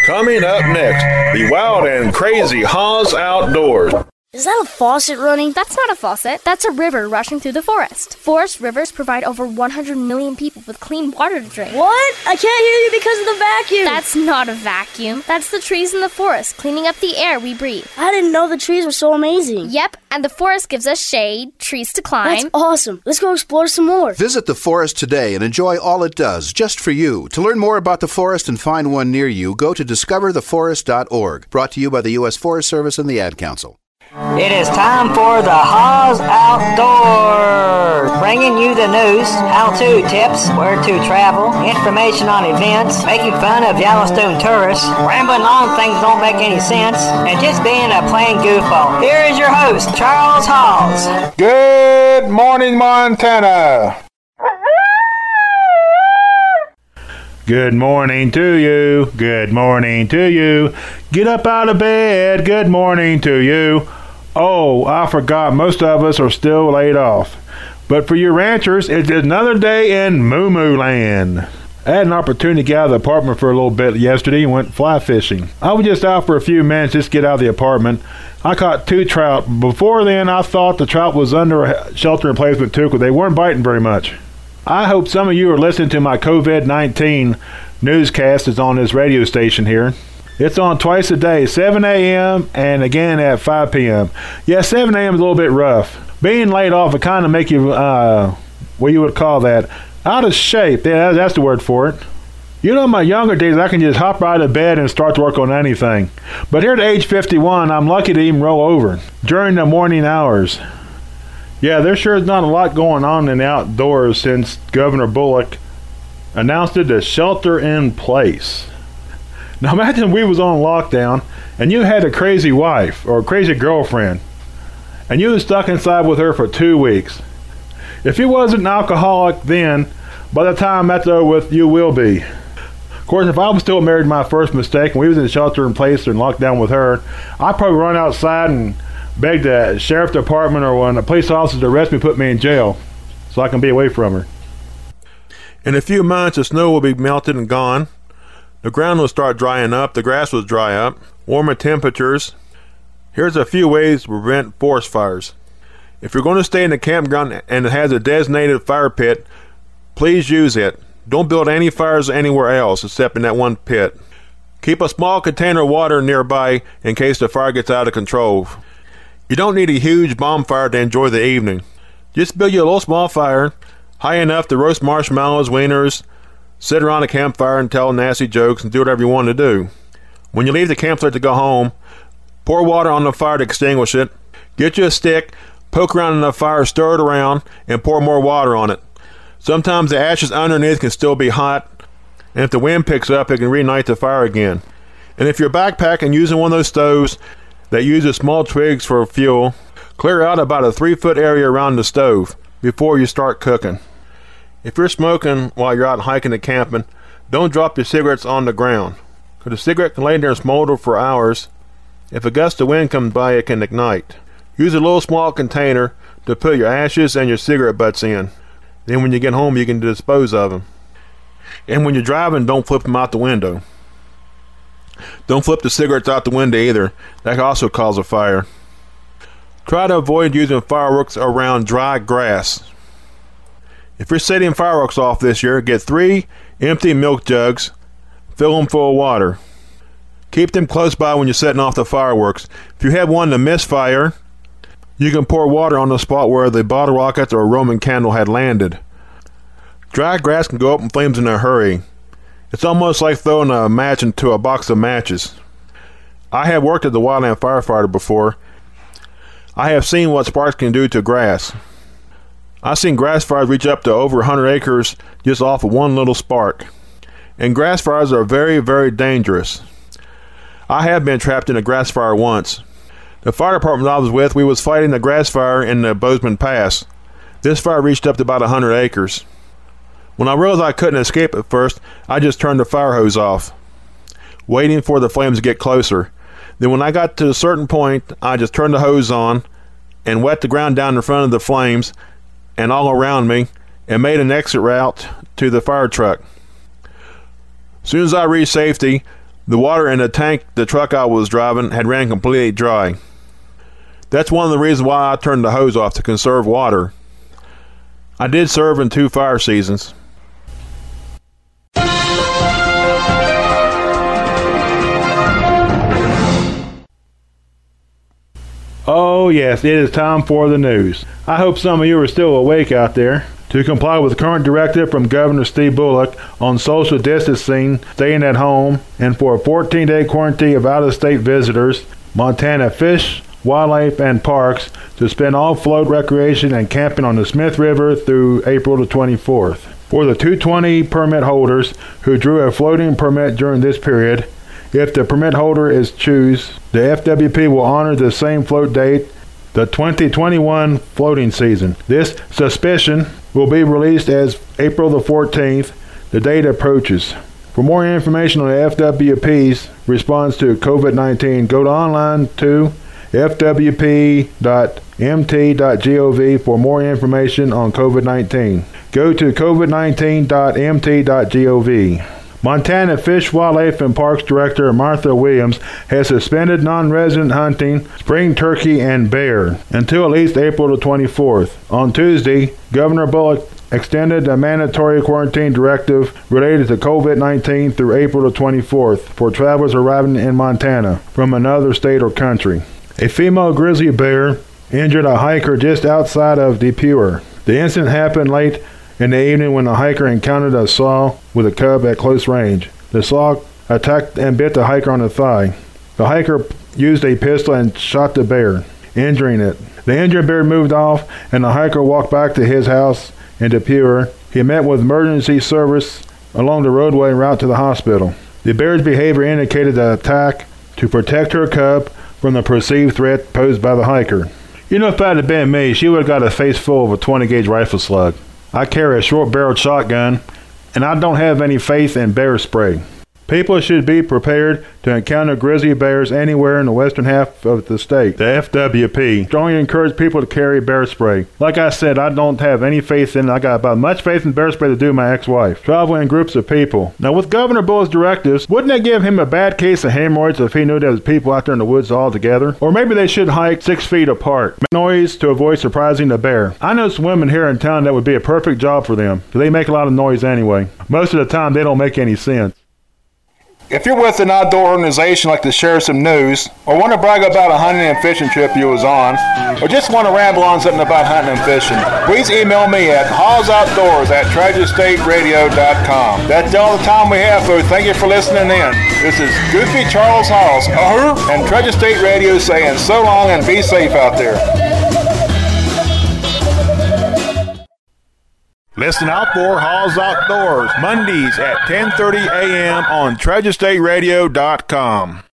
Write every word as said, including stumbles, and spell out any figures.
Coming up next, the wild and crazy Haas Outdoors. Is that a faucet running? That's not a faucet. That's a river rushing through the forest. Forest rivers provide over one hundred million people with clean water to drink. What? I can't hear you because of the vacuum. That's not a vacuum. That's the trees in the forest cleaning up the air we breathe. I didn't know the trees were so amazing. Yep, and the forest gives us shade, trees to climb. That's awesome. Let's go explore some more. Visit the forest today and enjoy all it does, just for you. To learn more about the forest and find one near you, go to discover the forest dot org. Brought to you by the U S Forest Service and the Ad Council. It is time for the Haas Outdoors, bringing you the news, how-to tips, where to travel, information on events, making fun of Yellowstone tourists, rambling on things don't make any sense, and just being a plain goofball. Here is your host, Charles Halls. Good morning, Montana. Good morning to you. Good morning to you. Get up out of bed. Good morning to you. Oh, I forgot, most of us are still laid off. But for you ranchers, it's another day in Moo Moo Land. I had an opportunity to get out of the apartment for a little bit yesterday and went fly fishing. I was just out for a few minutes just to get out of the apartment. I caught two trout. Before then, I thought the trout was under a shelter replacement too, because they weren't biting very much. I hope some of you are listening to my covid nineteen newscast that's on this radio station here. It's on twice a day, seven a.m. and again at five p.m. Yeah, seven a.m. is a little bit rough. Being laid off, it kind of make you, uh, what you would call that, out of shape. Yeah, that's the word for it. You know, in my younger days, I can just hop right out of bed and start to work on anything. But here at age fifty-one, I'm lucky to even roll over during the morning hours. Yeah, there sure is not a lot going on in the outdoors since Governor Bullock announced it as shelter in place. Now imagine we was on lockdown and you had a crazy wife or a crazy girlfriend and you was stuck inside with her for two weeks. If you wasn't an alcoholic then, by the time that's over with, you will be. Of course, if I was still married, my first mistake, and we was in shelter in place and locked down with her, I'd probably run outside and beg the sheriff department or one of the police officers to arrest me and put me in jail so I can be away from her. In a few months, the snow will be melted and gone. The ground will start drying up. The grass will dry up. Warmer temperatures. Here's a few ways to prevent forest fires. If you're going to stay in the campground and it has a designated fire pit, please use it. Don't build any fires anywhere else except in that one pit. Keep a small container of water nearby in case the fire gets out of control. You don't need a huge bonfire to enjoy the evening. Just build you a little small fire, high enough to roast marshmallows, wieners, sit around a campfire and tell nasty jokes and do whatever you want to do. When you leave the campsite to go home, pour water on the fire to extinguish it. Get you a stick, poke around in the fire, stir it around, and pour more water on it. Sometimes the ashes underneath can still be hot, and if the wind picks up, it can reignite the fire again. And if you're backpacking using one of those stoves that uses small twigs for fuel, clear out about a three foot area around the stove before you start cooking. If you're smoking while you're out hiking and camping, don't drop your cigarettes on the ground, because a cigarette can lay there and smolder for hours. If a gust of wind comes by, it can ignite. Use a little small container to put your ashes and your cigarette butts in. Then when you get home, you can dispose of them. And when you're driving, don't flip them out the window. Don't flip the cigarettes out the window either. That can also cause a fire. Try to avoid using fireworks around dry grass. If you're setting fireworks off this year, get three empty milk jugs, fill them full of water. Keep them close by when you're setting off the fireworks. If you have one to misfire, you can pour water on the spot where the bottle rocket or Roman candle had landed. Dry grass can go up in flames in a hurry. It's almost like throwing a match into a box of matches. I have worked as a wildland firefighter before. I have seen what sparks can do to grass. I've seen grass fires reach up to over one hundred acres just off of one little spark. And grass fires are very, very dangerous. I have been trapped in a grass fire once. The fire department I was with, we was fighting a grass fire in the Bozeman Pass. This fire reached up to about one hundred acres. When I realized I couldn't escape at first, I just turned the fire hose off, waiting for the flames to get closer. Then when I got to a certain point, I just turned the hose on and wet the ground down in front of the flames and all around me, and made an exit route to the fire truck. As soon as I reached safety, The water in the tank the truck I was driving had ran completely dry. That's one of the reasons why I turned the hose off, to conserve water. I did serve in two fire seasons. Oh yes, it is time for the news. I hope some of you are still awake out there. To comply with current directive from Governor Steve Bullock on social distancing, staying at home, and for a fourteen-day quarantine of out-of-state visitors, Montana Fish, Wildlife, and Parks suspend all float recreation and camping on the Smith River through April the twenty-fourth. For the two twenty permit holders who drew a floating permit during this period, if the permit holder is choose, the F W P will honor the same float date, the twenty twenty-one floating season. This suspension will be released as April the fourteenth. The date approaches. For more information on the F W P's response to COVID nineteen, go to online to f w p dot m t dot gov for more information on COVID nineteen. Go to covid nineteen dot m t dot gov. Montana Fish, Wildlife, and Parks Director Martha Williams has suspended non-resident hunting, spring turkey, and bear until at least April the twenty-fourth. On Tuesday, Governor Bullock extended a mandatory quarantine directive related to COVID nineteen through April the twenty-fourth for travelers arriving in Montana from another state or country. A female grizzly bear injured a hiker just outside of DePuer. The incident happened late in the evening when the hiker encountered a saw with a cub at close range. The saw attacked and bit the hiker on the thigh. The hiker used a pistol and shot the bear, injuring it. The injured bear moved off, and the hiker walked back to his house in DePuer. He met with emergency service along the roadway en route to the hospital. The bear's behavior indicated the attack to protect her cub from the perceived threat posed by the hiker. You know, if that had been me, she would have got a face full of a twenty gauge rifle slug. I carry a short-barreled shotgun, and I don't have any faith in bear spray. People should be prepared to encounter grizzly bears anywhere in the western half of the state. The F W P strongly encourage people to carry bear spray. Like I said, I don't have any faith in it. I got about as much faith in bear spray to do my ex-wife. Travel in groups of people. Now, with Governor Bullock's directives, wouldn't it give him a bad case of hemorrhoids if he knew there was people out there in the woods all together? Or maybe they should hike six feet apart. Make noise to avoid surprising the bear. I know some women here in town that would be a perfect job for them, because they make a lot of noise anyway. Most of the time, they don't make any sense. If you're with an outdoor organization like to share some news, or want to brag about a hunting and fishing trip you was on, or just want to ramble on something about hunting and fishing, please email me at hawsoutdoors at treasure state radio dot com. That's all the time we have, folks. Thank you for listening in. This is Goofy Charles Hawes, uh-huh, and Treasure State Radio saying so long and be safe out there. Listen out for Hawes Outdoors, Mondays at ten thirty a.m. on treasure state radio dot com.